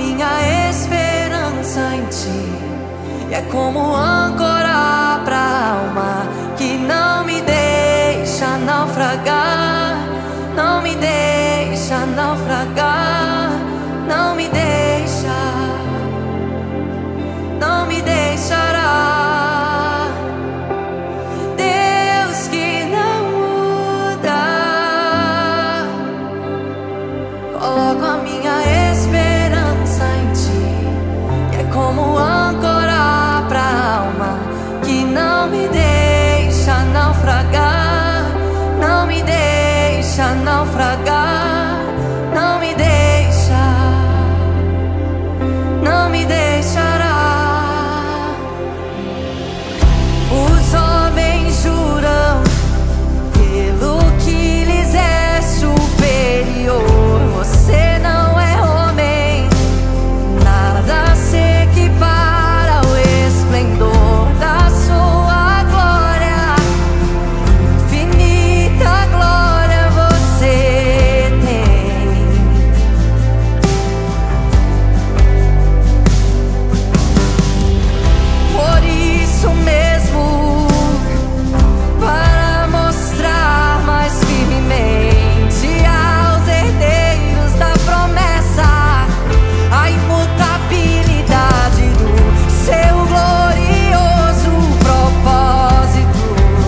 minha esperança em ti. E é como âncora pra alma que não me deixa naufragar, não me deixa naufragar, não me deixa, não me deixará. Deus que não muda, coloco a minha esperança em ti. E é como âncora pra alma que não me deixa naufragar, não me deixa naufragar, não me deixa, não me deixará. Os homens juram pelo que lhes é superior. Você não é homem, nada se equipara ao esplendor da sua glória. Infinita glória você tem. Por isso mesmo, para mostrar mais firmemente aos herdeiros da promessa a imutabilidade do seu glorioso propósito,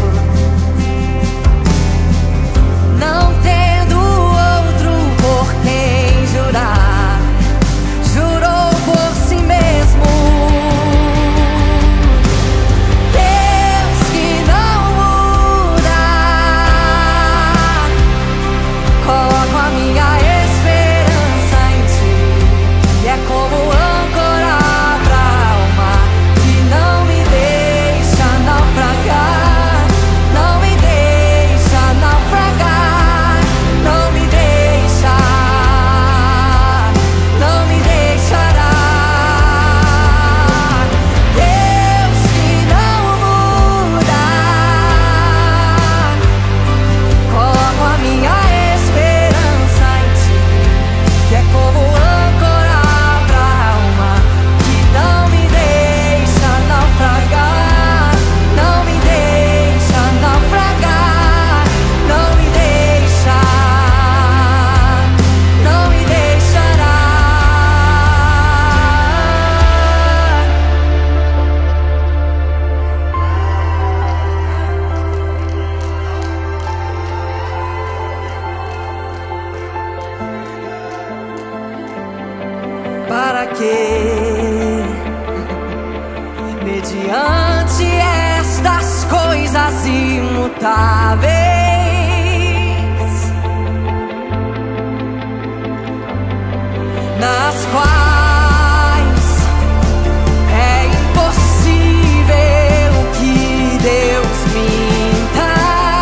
não tendo outro por quem jurar, jurou por si mesmo. Deus que não muda, coloco a minha esperança em ti. E é como âncora pra alma que não me deixa naufragar, não me deixa naufragar, não me deixa, não me deixará. Deus que não muda, coloco a minha esperança em ti. Que é como âncora pra alma que não me deixa naufragar, não me deixa naufragar, não me deixa, não me deixará. Para que, mediante estas coisas imutáveis, nas quais é impossível que Deus minta,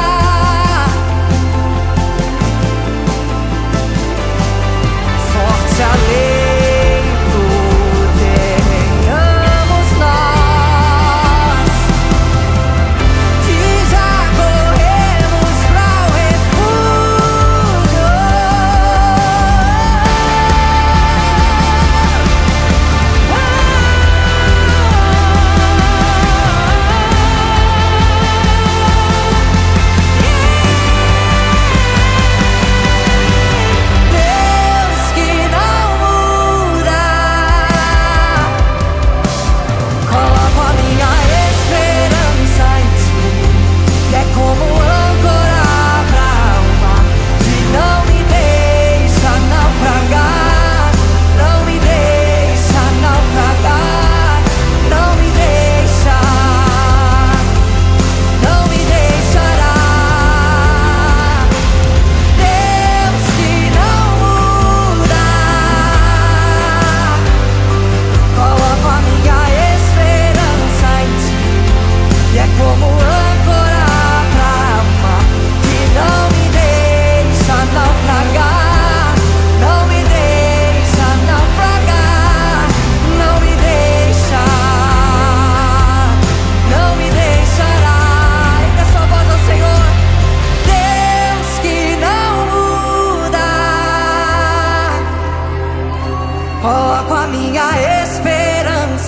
forte alento tenhamos nós, que já corremos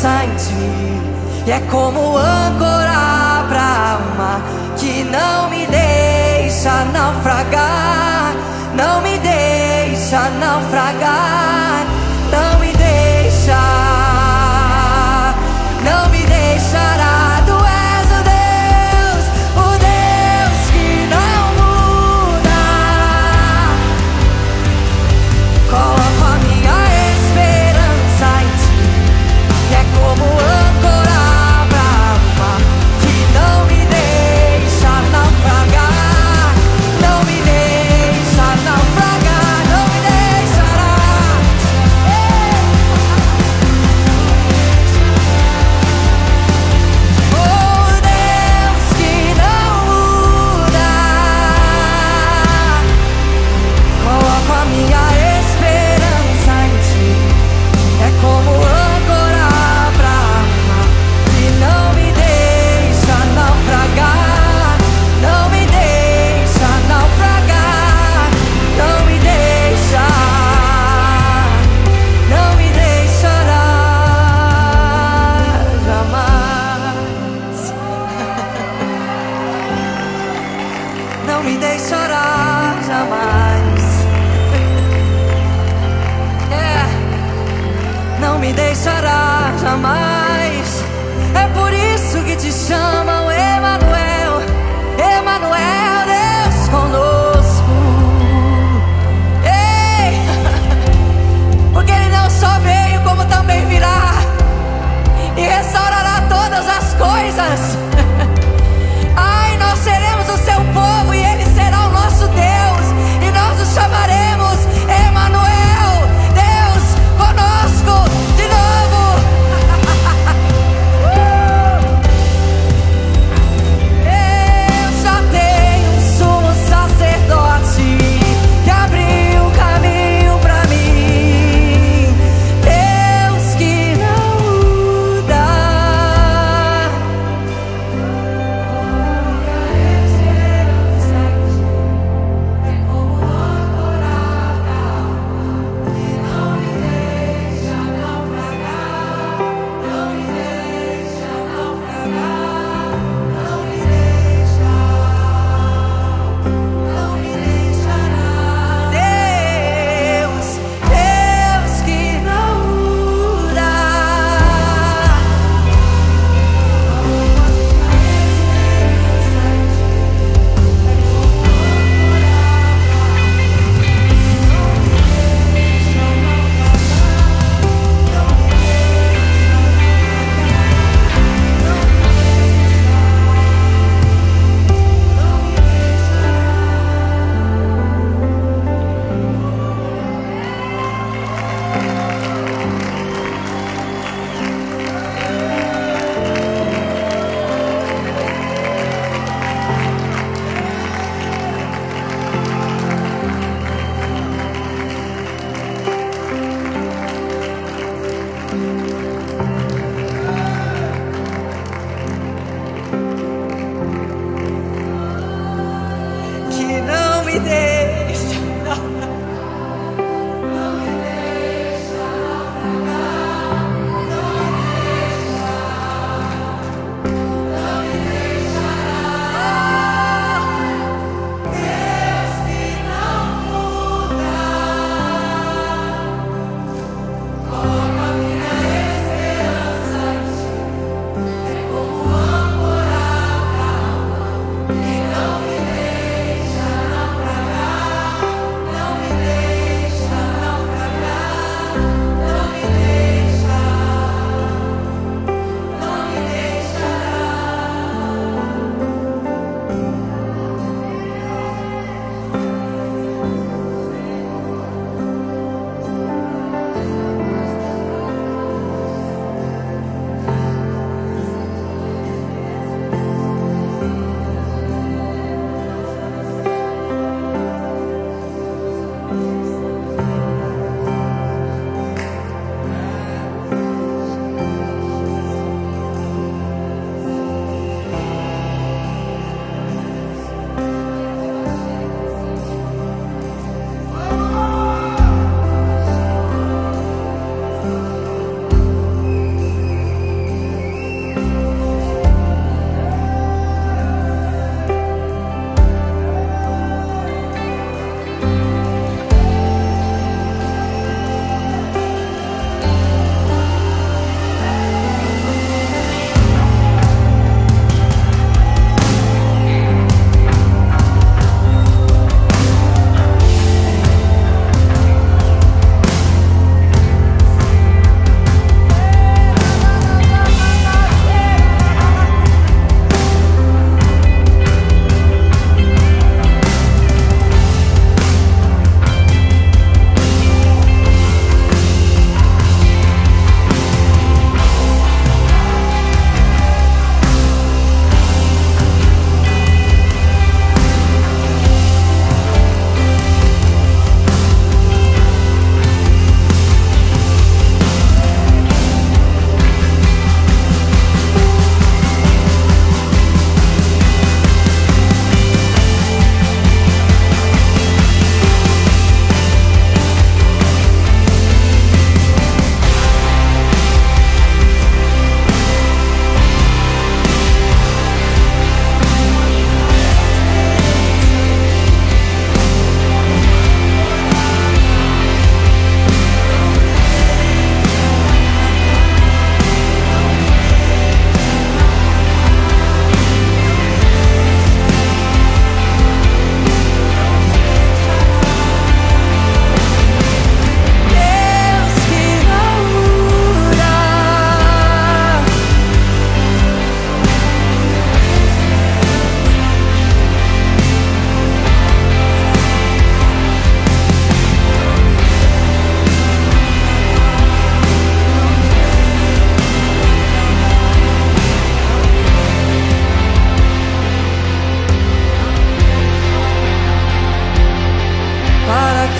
esperança em ti, e é como âncora pra mar que não me deixa naufragar, não me deixa naufragar, não me deixa, não me deixará. Tu és o Deus que não muda. Coloco a minha esperança em ti, que é como âncora pra mar que não me deixa naufragar, não me deixa.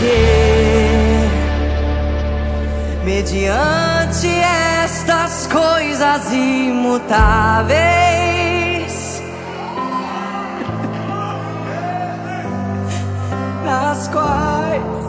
proteger. Mediante estas coisas imutáveis, nas quais